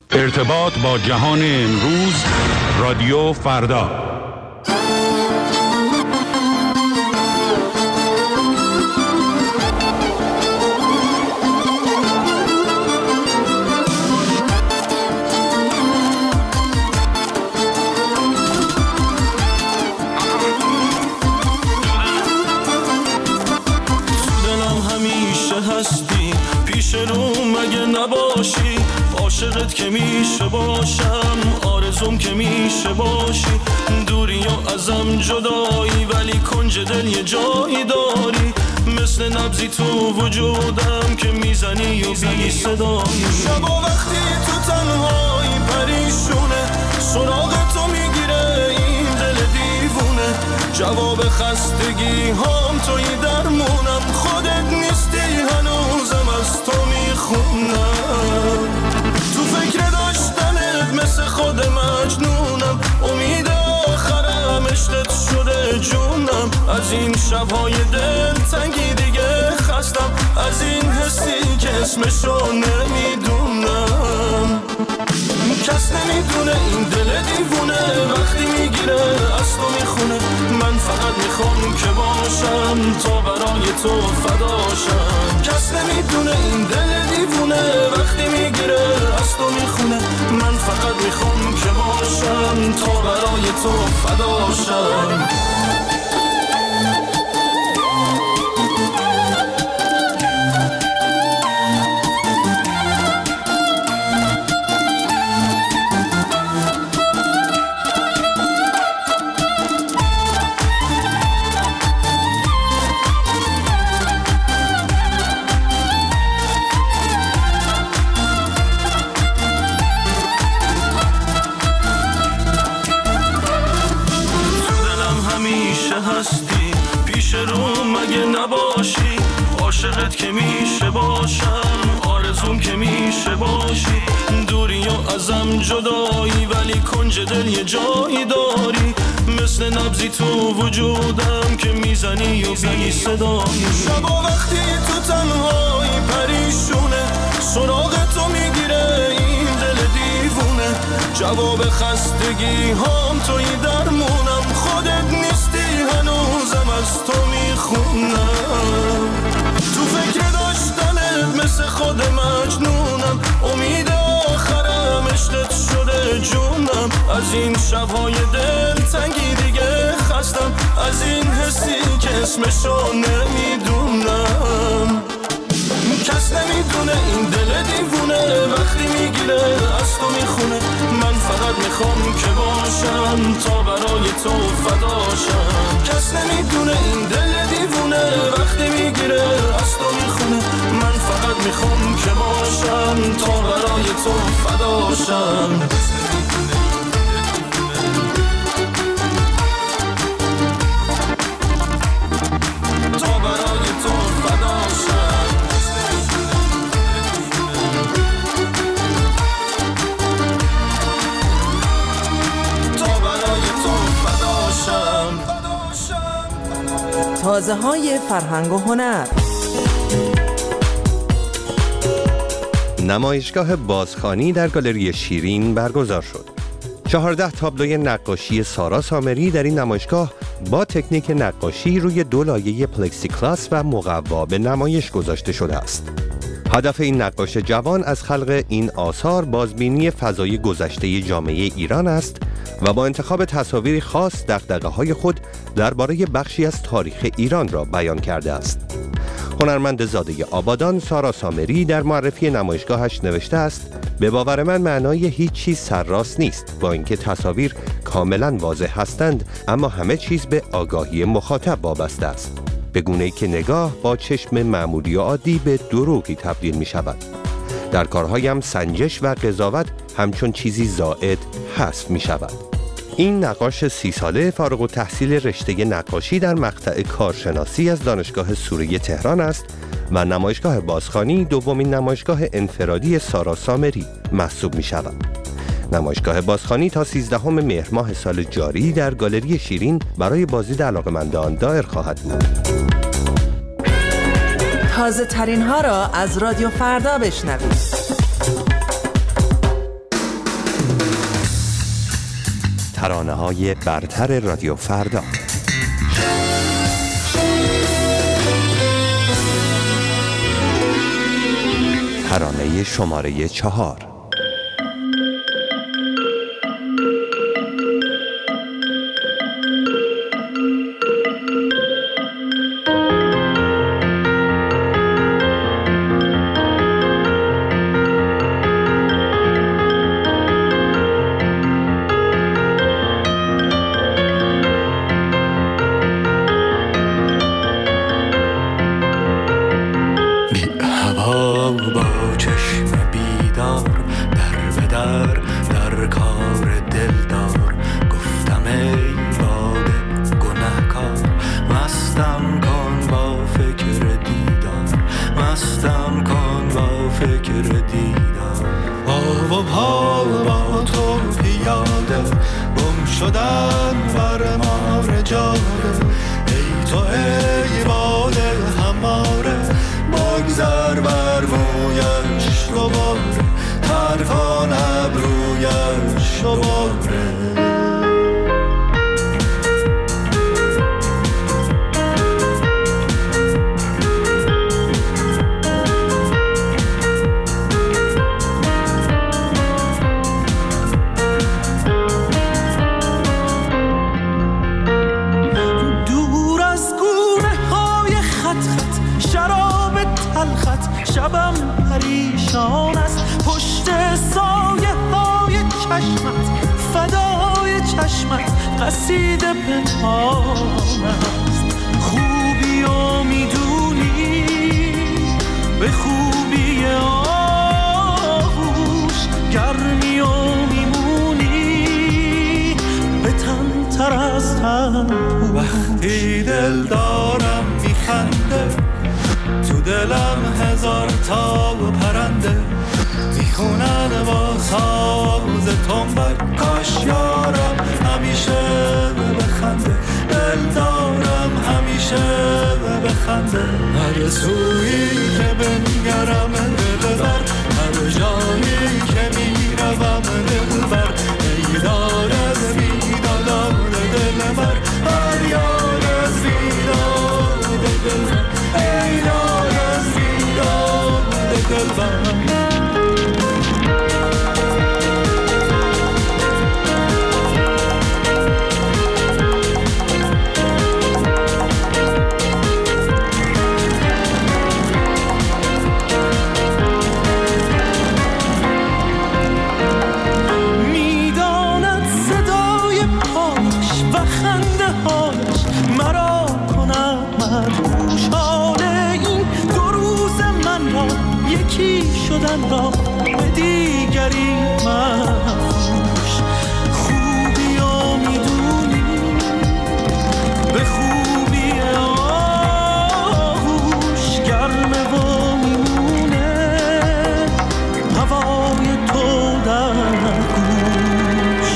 ارتباط با جهان امروز، رادیو فردا. عاشقت که میشه باشم، آرزوم که میشه باشی، دوری و ازم جدایی ولی کنج دل یه جایی داری، مثل نبضی تو وجودم که میزنی و بی صدایی. شب و وقتی تو تنهایی پریشونه، سراغ تو میگیره این دل دیوونه، جواب خستگی هام توی درمونم، خودت نیستی هنوزم از تو میخونم، تو فکر داشتنت مثل خود مجنونم، امید آخرم عشقت شده جونم، از این شبهای دل تنگی دیگه خستم، از این حسی که اسمشو نمیدونم، کس نمیدونه این دل دیوونه وقتی میگیره از تو میخونه، من فقط میخوام که باشم تا برای تو فداشم، کس نمیدونه این دل دیوونه وقتی میگیره از تو میخونه، من فقط میخوام که باشم تا برای تو فداشم. پیش رو مگه نباشی، عاشقت که میشه باشم، آرزوم که میشه باشی، دوری و ازم جدایی ولی کنج دل یه جایی داری، مثل نبضی تو وجودم که میزنی و بی صدایی. شب و وقتی تو تنهایی پریشونه، سراغ تو میگیره این دل دیوونه، جواب خستگی هام توی درمونم، خودت نیستی هنوزم از تو میخونم، تو فکر داشتنت مثل خود مجنونم، امید آخرم عشقت شده جونم، از این شبهای دل تنگی دیگه خستم، از این حسی که اسمشو نمیدونم، کس نمیدونه این دل دیوونه وقتی میگیره از تو میخونه، من فقط میخوام که باشم تا برای تو فداشم، کس نمیدونه این دل دیوونه وقتی میگیره از تو میخونه، من فقط میخوام که باشم تا برای تو فداشم. تازه های فرهنگ و هنر. نمایشگاه بازخوانی در گالری شیرین برگزار شد. 14 تابلوی نقاشی سارا سامری در این نمایشگاه با تکنیک نقاشی روی 2 لایه پلکسیکلاس و مقوا به نمایش گذاشته شده است. هدف این نقاش جوان از خلق این آثار بازبینی فضای گذشته جامعه ایران است و با انتخاب تصاویری خاص دغدغه‌های خود درباره بخشی از تاریخ ایران را بیان کرده است. هنرمند زاده آبادان سارا سامری در معرفی نمایشگاهش نوشته است: به باور من معنای هیچ چیز سرراست نیست، با اینکه تصاویر کاملا واضح هستند اما همه چیز به آگاهی مخاطب وابسته است، به گونه‌ای که نگاه با چشم معمولی و عادی به دروغی تبدیل می شود. در کارهایم سنجش و قضاوت همچون چیزی زائد حذف می شود. این نقاش 30 ساله فارغ التحصیل رشته نقاشی در مقطع کارشناسی از دانشگاه سوری تهران است و نمایشگاه بازخوانی دومین نمایشگاه انفرادی سارا سامری محسوب می شود. نمایشگاه بازخوانی تا 13 مهر ماه سال جاری در گالری شیرین برای بازدید علاقه‌مندان دایر خواهد بود. تازه ترین ها را از رادیو فردا بشنوید. ترانه‌های برتر رادیو فردا. ترانه شماره 4. شبم پریشان است پشت سایه های چشمت، فدای چشمت قصیده پنهان است. خوبی و میدونی به خوبی آغوش، گرمی و میمونی به تن تر از تن. وقتی دل دارم میخنده تو دلم هزار تا پرنده میخونن با ساز تنبک. کاش یارم همیشه بخنده، دل دارم همیشه بخنده. هر سویی که بنگرم دلبر، هر جایی که میروم دلبر. ای دار از بیدادار دلبر، هر یار از بیداد دلبر. ای دار از بیداد دلبر. شدن را به دیگری مفروش. خوبی و میدونی به خوبی آغوش، گرمه و میمونه هوای تو در گوش.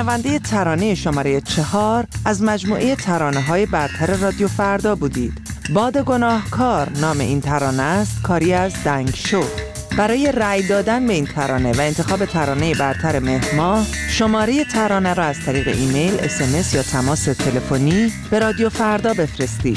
شنونده ترانه شماره 4 از مجموعه ترانه‌های برتر رادیو فردا بودید. باد گناهکار نام این ترانه است، کاری از دنگشو. برای رأی دادن به این ترانه و انتخاب ترانه برتر مهر ماه، شماره ترانه را از طریق ایمیل، SMS یا تماس تلفنی به رادیو فردا بفرستید.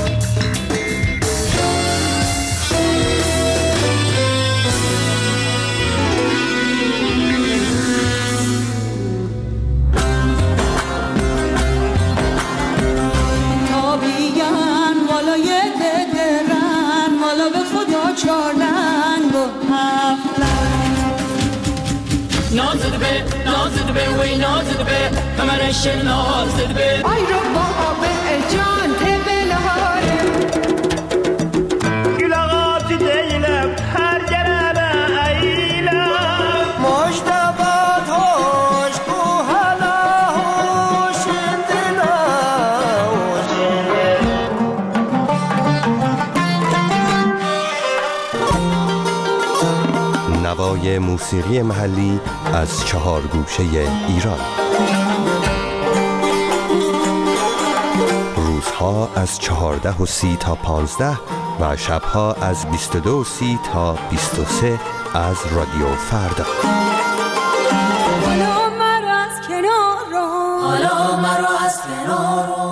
نازد به وی نازد به کمرش نازد به آی رو بابا جان تبلهار گلاغات دیلم هر گرم ایلم مجتبات هوش کو هلا هوش نوای موسیقی محلی از 4 گوشه ایران. روزها از 14:30 تا 15 و شبها از 22:30 تا 23 از رادیو فردا. حالا مرا از کنار رو، حالا مرا از کنار رو.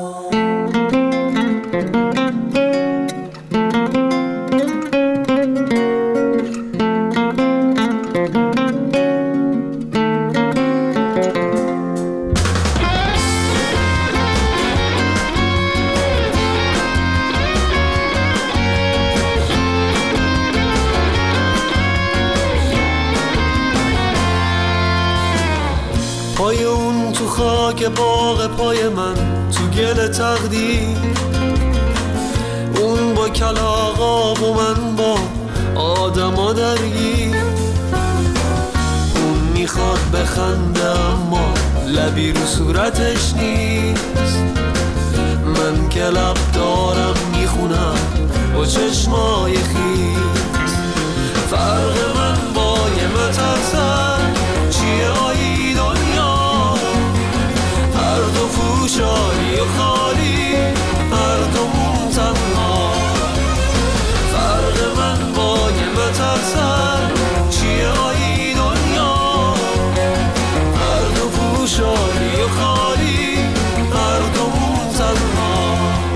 پای اون تو خاک باغ پای من تو گل تقدیر، اون با کلاغا و من با آدما درگیر. اون میخواد بخنده اما لبی رو صورتش نیست. من که لب دارم میخونم با چشمای خیس. فرق من با یه مترسن چیه آیی دنیا؟ هر دو فوشاری و خالی، هر دومون تنها. فرق من با یه مترسن چیه آیی دنیا؟ هر دو فوشاری و خالی، هر دومون تنها.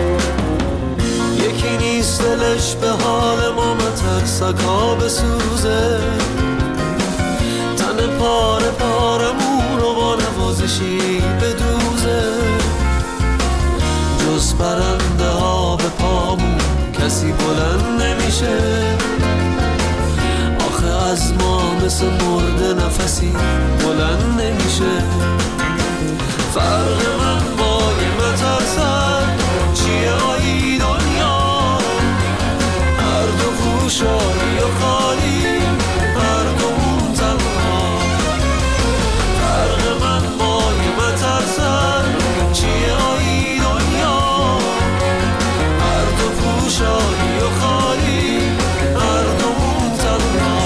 یکی نیست دلش به حال ما مترسک ها بسوزه، تن پاره پارمون رو با نوازشی بدوزه. جز پرنده ها به پامون کسی بلند نمیشه. آخه از ما مثل مرده نفسی بلند نمیشه. فرق من با یه مترسن چیه آیی دنیا؟ هر دو فوشاری و خالی، هر دومون تنها. فرق من با یه مترسن چیه آیی دنیا؟ هر دو فوشاری و خالی، هر دومون تنها.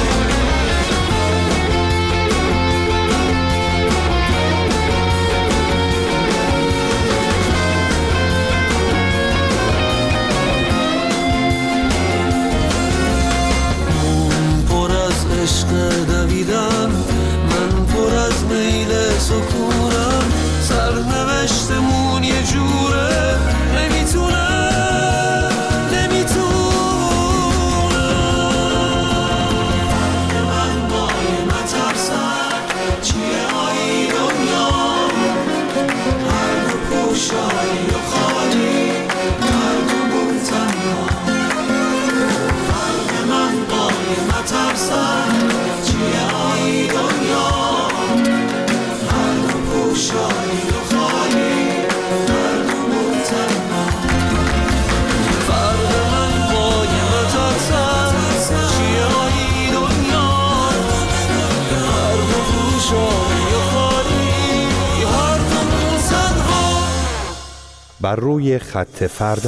عشق دویدم، من پر از میل سکونم. سرنوشتمون یه جوره نمیتونم من با یه مترسن چیه آیی دنیا؟ هر دو پوشایی و خالی، هر دومون تنها. فرق من با یه مترسن چیه آیی دنیا؟ هر دو پوشایی و خالی، هر دومون تنها. فرق من با یه مترسن چیه آیی دنیا؟ هر دو پوشایی و خالی، هر دومون تنها. بر روی خط فردا.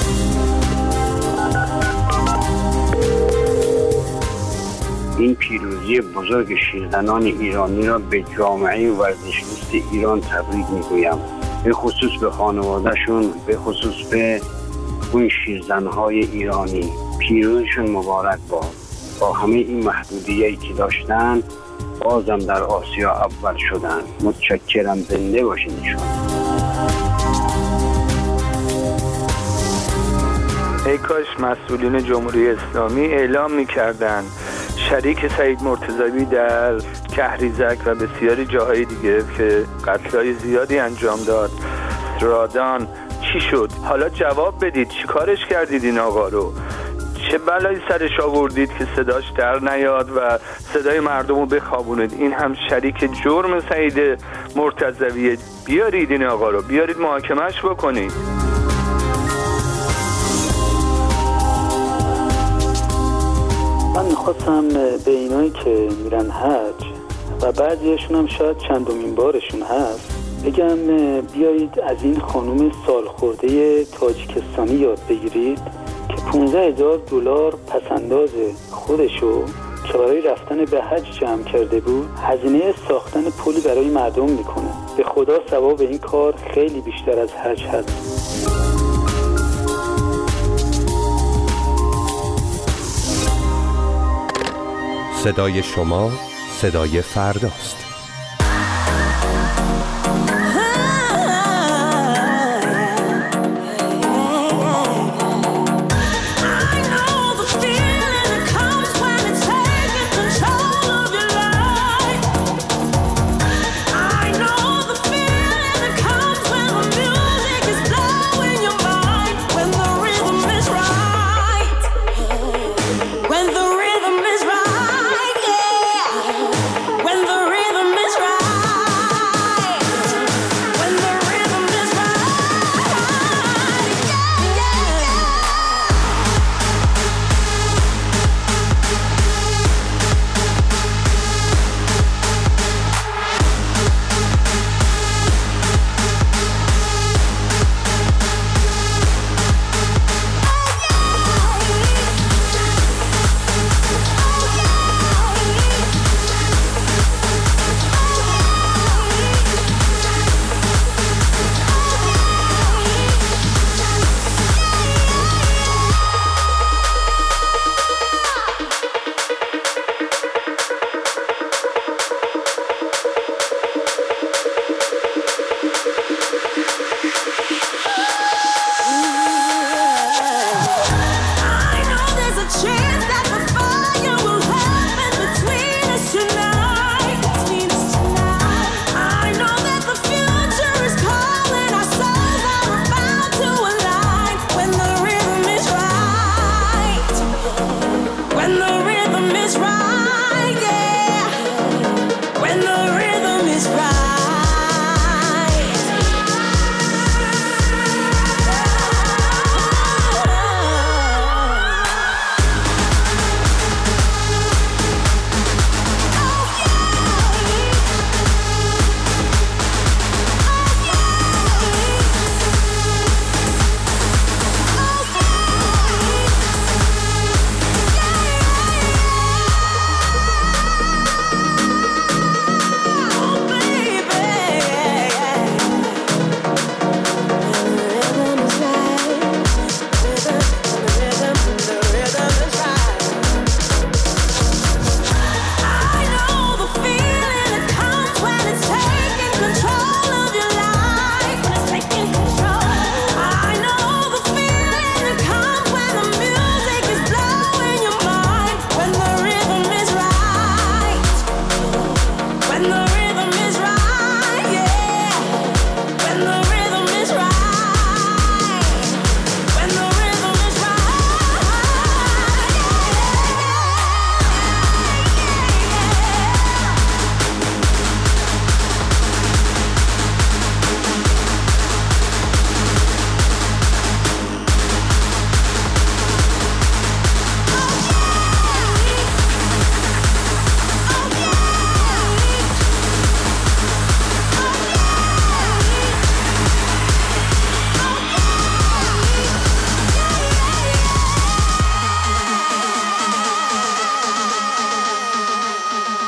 این پیروزی بزرگ شیرزنان ایرانی را به جامعه ورزشدوست ایران تبریک میگویم، به خصوص به خانوادهشون، به خصوص به اون شیرزنهای ایرانی پیروزشون مبارک باد. با همه این محدودیتی که داشتن بازم در آسیا اول شدن. متشکرم، زنده باشین ایشون. ای کاش مسئولین جمهوری اسلامی اعلام می‌کردند شریک سعید مرتضوی در کهریزک و بسیاری جاهای دیگه که قتل‌های زیادی انجام داد، رادان، چی شد؟ حالا جواب بدید، چی کارش کردید این آقا رو؟ چه بلایی سرش آوردید که صداش در نیاد و صدای مردم رو بخوابونید؟ این هم شریک جرم سعید مرتضویه. بیارید این آقا رو، بیارید محاکمه‌اش بکنید. من میخواستم به اینایی که میرن حج و بعضیشون هم شاید چندمین بارشون هست بگم بیایید از این خانوم سالخورده تاجیکستانی یاد بگیرید که 15,000 دلار پسنداز خودشو که برای رفتن به حج جمع کرده بود هزینه ساختن پلی برای مردم میکنه. به خدا ثواب این کار خیلی بیشتر از حج هست. صدای شما صدای فرداست.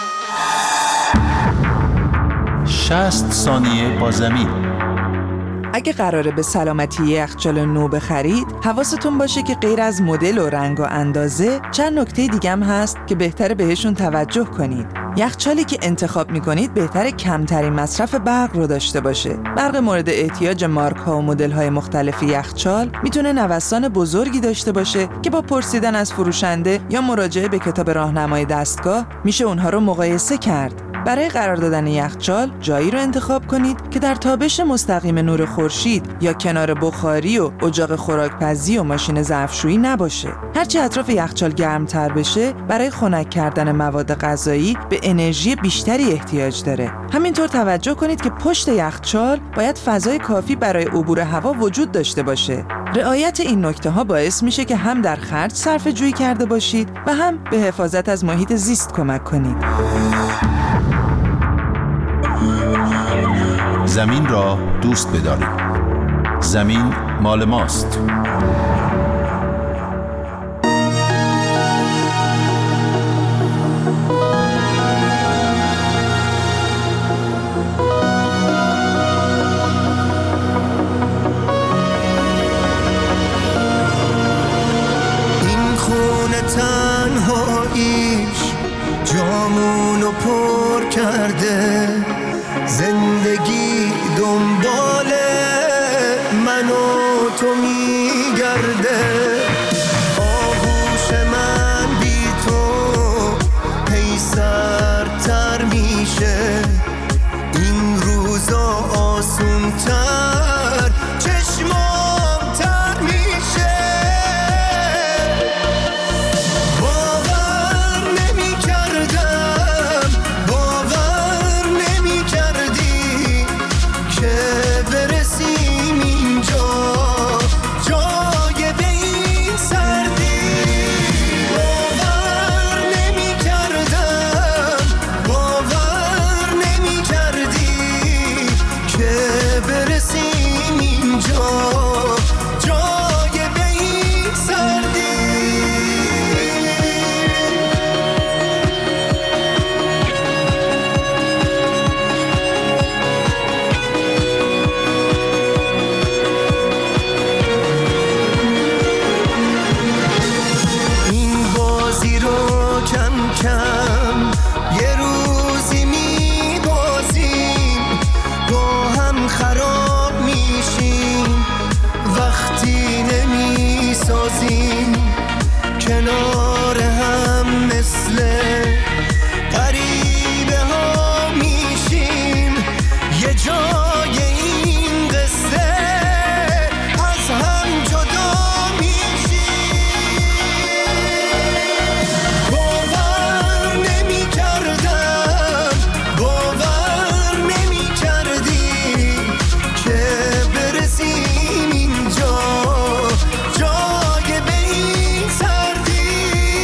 ثانیه با زمین. اگه قراره به سلامتی یخچال نو بخرید، حواستون باشه که غیر از مدل و رنگ و اندازه، چند نکته دیگه هم هست که بهتره بهشون توجه کنید. یخچالی که انتخاب میکنید بهتره کمترین مصرف برق رو داشته باشه. برق مورد احتیاج مارک ها و مدل های مختلف یخچال میتونه نوسان بزرگی داشته باشه که با پرسیدن از فروشنده یا مراجعه به کتاب راهنمای دستگاه میشه اونها رو مقایسه کرد. برای قرار دادن یخچال جایی رو انتخاب کنید که در تابش مستقیم نور خورشید یا کنار بخاری و اجاق خوراکپزی و ماشین ظرفشویی نباشه. هرچی اطراف یخچال گرمتر بشه، برای خنک کردن مواد غذایی به انرژی بیشتری احتیاج داره. همینطور توجه کنید که پشت یخچال باید فضای کافی برای عبور هوا وجود داشته باشه. رعایت این نکته ها باعث میشه که هم در خرج صرفه جویی کرده باشید و هم به حفاظت از محیط زیست کمک کنید. زمین را دوست بدارید. زمین مال ماست. این خونه تنهاییش جامونو پر کرده، زندگی دنبال من و تو میگرده. آغوش من بی تو هی سردتر میشه، این روزا آسونتر چشمام تر میشه. باور نمی کردم، باور نمی کردی که برسیم اینجا، جای به این سردی. باور نمی کردم، باور نمی کردی که برسیم اینجا، جای به این سردی. این بازی رو کم کم یه روزی میبازیم، با هم خراب میشیم وقتی نمیسازیم کنار هم، مثل غریبه ها میشیم یه جای این قصه، از هم جدا میشیم. باور نمی کردم، باور نمی کردی که برسیم اینجا، جای به این سردی.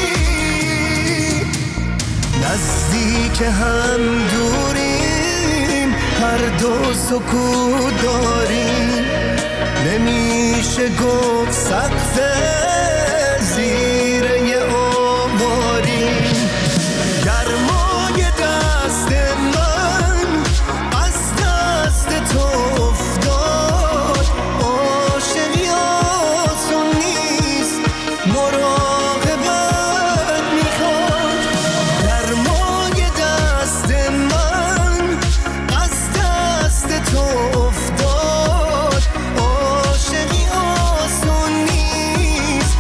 نزدیک هم دوریم، هر دو سکوت داریم، نمیشه گفت سقف زیر یه آواریم. گرمای دست من از دست تو افتاد، عاشقی آسون نیست، مراقبت میخواد. گرمای دست من از دست تو افتاد، عاشقی آسون نیست،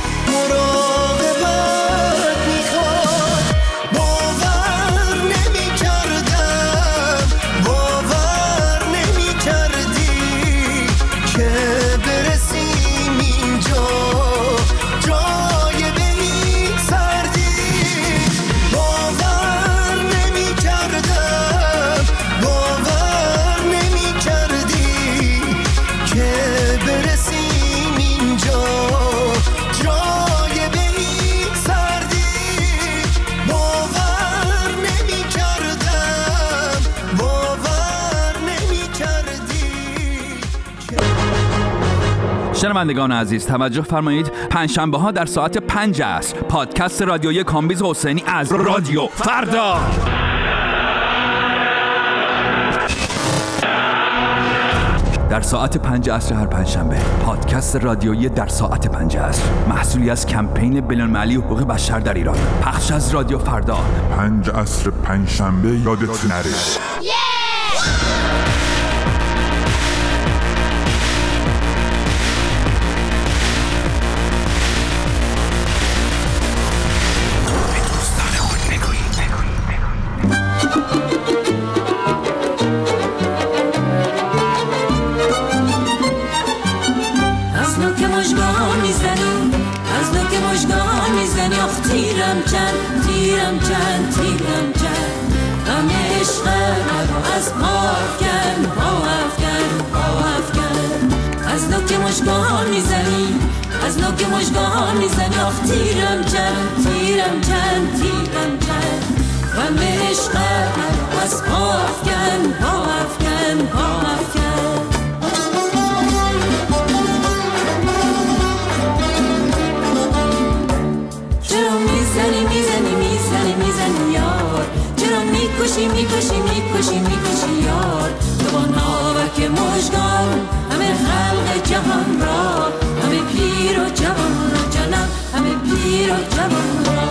مراقبت میخواد. باور نمی کردم، باور نمی کردی که برسیم اینجا، جای به این سردی. باور نمی کردم، باور نمی کردی که برسیم اینجا، جای به این سردی. باور نمی کردم، باور نمی کردی. شنوندگان عزیز توجه فرمایید، پنجشنبه ها در ساعت 5 عصر پادکست رادیویی کامبیز حسینی از رادیو فردا. در ساعت 5 عصر هر پنجشنبه. پادکست رادیویی در ساعت 5 عصر، محصولی از کمپین بین‌المللی حقوق بشر در ایران. پخش از رادیو فردا. 5 عصر پنجشنبه یادت نره. میکشی یار تو با ناوک مژگان همه خلق جهان را، همه پیر و جوان را جانم، همه پیر و جوان را.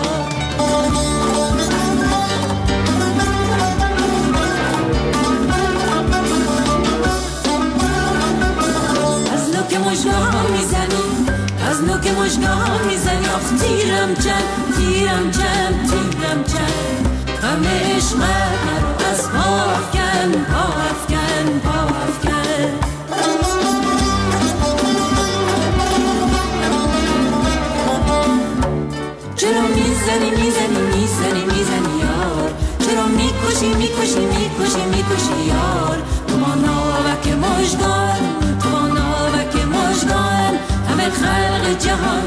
از نوک مژگان میزنی، از نوک مژگان میزنی، آخ تیرم چند، تیرم چند، تیرم چند. همه عشق مرا از پا افکن، پا افکن، پا افکن. چرا میزنی میزنی میزنی میزنی یار، چرا میکشی میکشی میکشی میکشی یار. تو با ناوک مژگان، تو با ناوک مژگان همه خلق جهان